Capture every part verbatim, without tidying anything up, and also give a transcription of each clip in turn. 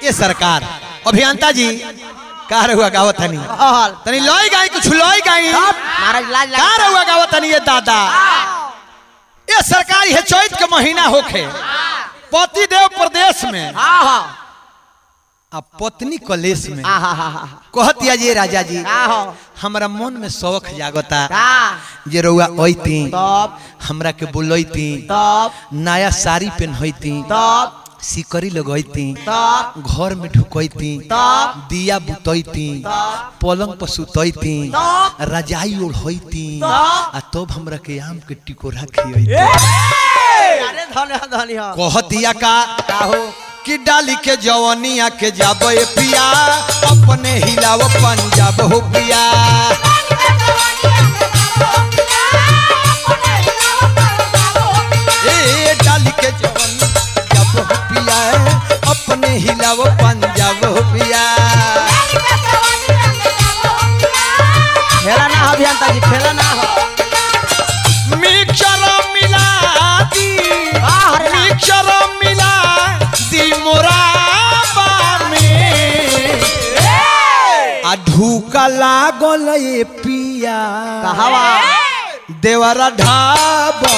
ये सरकार अभियंता जी कार हुआ गावत हनी तनी लई गाई कुछ लई गाई महाराज लाज लगा कार हुआ गावत हनी ये दादा ये सरकार है चैत के महीना होखे पति देव प्रदेश में हां हां आ पत्नी कलेश में हां हां हां कहतिया जी राजा जी हां हमरा मन में शौक जागता का जे रउआ अइती तब हमरा के बुलैती तब नया साड़ी पहनती तब सिकरी लगैती तब घर में ढुकैती तब दिया बुतैती पलंग पर सुतैती तब रजाई ओढ़ैती तब आ तब हमरा के आम के टिकोरा खियैती अरे धन्य धन्य कहतिया का काहो कि डाली के जवनिया के जाबे पिया अपने हिलाव पंजाब हो पिया ए डाली के जवनिया जब हो पिया अपने हिलाव पंजाब हो पिया खेला ना अभियंता जी खेला ना हो मिक्सर मिला दी वाह रे मिक्सर मिला दी मोराबा में आ ढूका लागल ये पिया कहवा देवरा ढाबा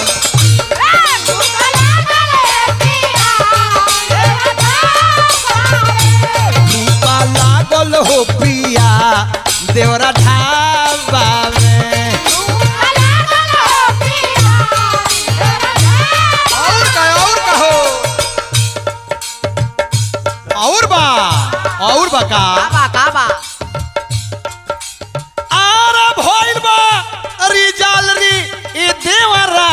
ढूका लागल हो पिया देवरा ढाबा में और का और कहो और बा और बा का काबा काबा आरा भइल बा रिजाल री ए देवरा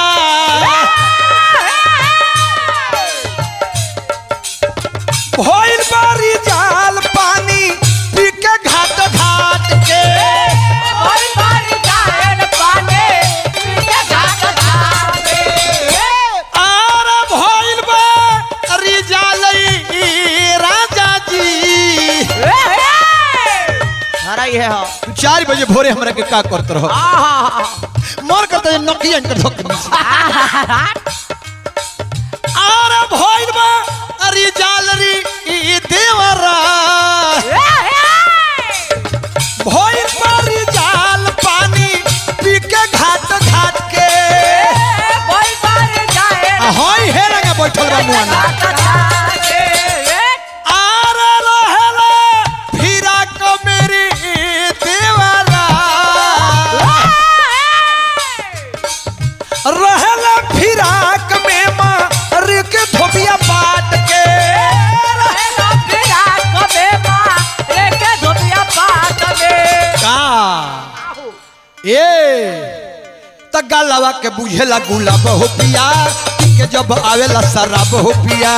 भइल बा रिजाल पानी पी के घाट घाट के ओई बारी जान पाने पीके घाट घाट आरा भइल बा रिजाल ई राजा जी हरा ये हो तू चार बजे भोरे हमरा के का करत रहो आहा मोर करते नकिया के ठोक आरा भइल बा रिजाल री ई देवरा भइल बा रिजाल पानी पी के घाट घाट के ओई बारी जान आ होई हे लगा बैठल बा मुआना आरा रहेला फिरा को मेरी देवरा रहेला फिराक में मार के धोबिया पाट के का ए त गलवा के बुझेला गुलाब हो पिया के जब आवेला शराब हो पिया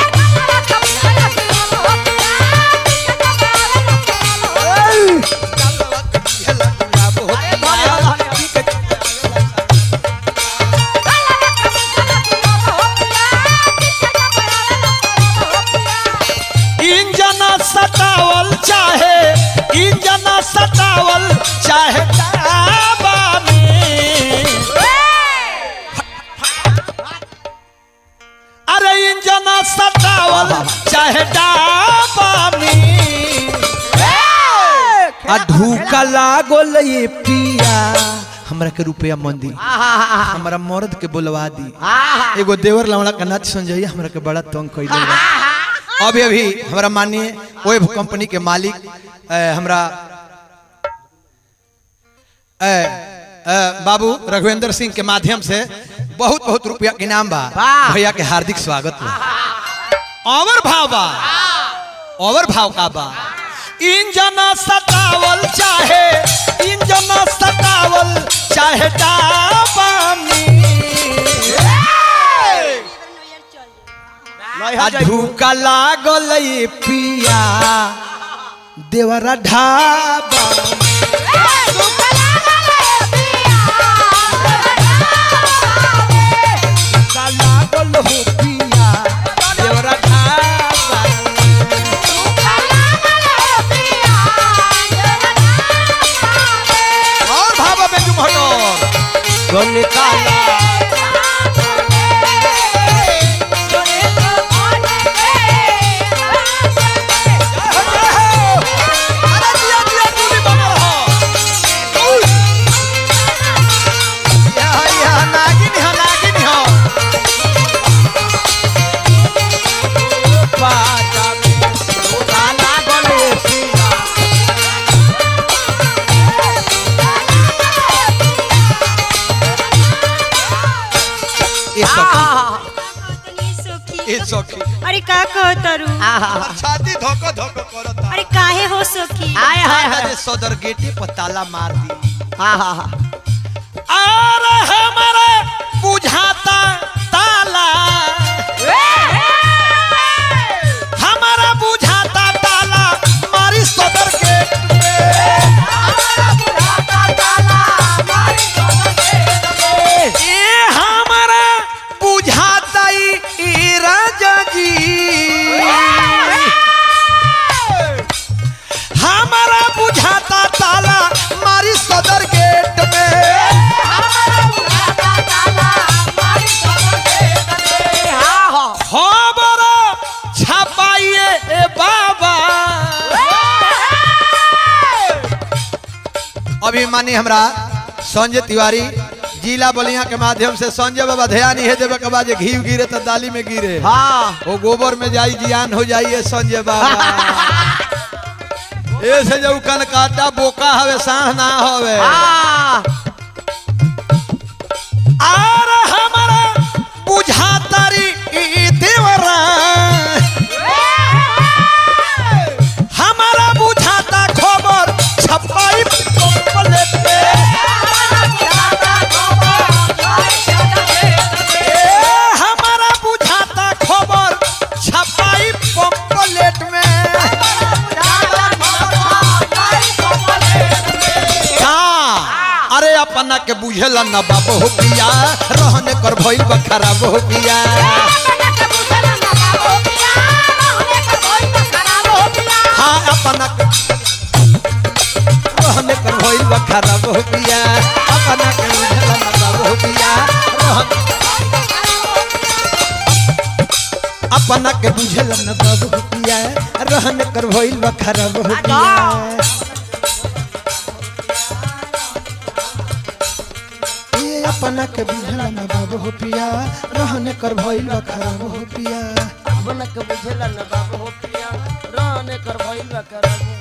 इंजना सतावल चाहे इंजना सतावल चाहे डाबा में अरे इंजना सतावल चाहे डाबा में आ ढूका लागल ये पिया हमरा के रुपया मंदी हमरा मर्द के बुलवा दी एगो देवर लवड़ा का नाच संजय हमरा के बड़ा तंग कइले बा अभी अभी हमारा माननीय वेब कंपनी के मालिक ए, हमरा ए, ए, बाबू रघुवेंद्र सिंह के माध्यम से बहुत बहुत रुपया के इनाम बा भैया के हार्दिक स्वागत बा और भाव बा और भाव का बा इंजना सतावल चाहे इंजना सतावल चाहे डाबा में धूका लागल ये पिया देवरा ढाबा लागल हो पिया देवरा ढाबा और भाबा बेजू भटोर गोल काला कहतरू? आहा छाती धोको धोको करता अरे काहे हो सखी? आय हाय हाय सदर गेटे पर ताला मार दी आहा और हमारा बुझाता ताला हमारा बुझाता ताला मारी सदर गेट पे ये हमारा बुझाता ई राजा जी हमारा बुझाता ताला मारी सदर गेट में खबर छपाइए ए बाबा अभिमानी हमरा संजय तिवारी जिला बलिया के माध्यम से संजय बाबा ध्यान ही देवे के बाद घी गिरे तो दाली में गिरे हाँ वो गोबर में जाई जियान हो जाइए संजय बाबा ऐसे जो कन काटा बोका हवे साढ़ ना हवे आर हमारा बुझातारी देवरा हमारा बुझाता खबर छपाई पम्पलेट पे हमारा बुझाता खबर छपाई पम्पलेट में अरे अपना के बुझेला न बाबू हो पिया रहने कर भइल बा खराब हो पिया हाँ अपना के रहने कर भइल बा खराब हो पिया अपना के बुझेला न बाबू हो पिया अपना के बुझेला न बाबू हो पिया रहने कर भइल बा खराब हो पिया अपना के बुझला न बाबू हो पिया रहने कर भइल बा खराब हो पिया अपना के बुझेला न बाबू हो पिया रहने कर भइल बा खराब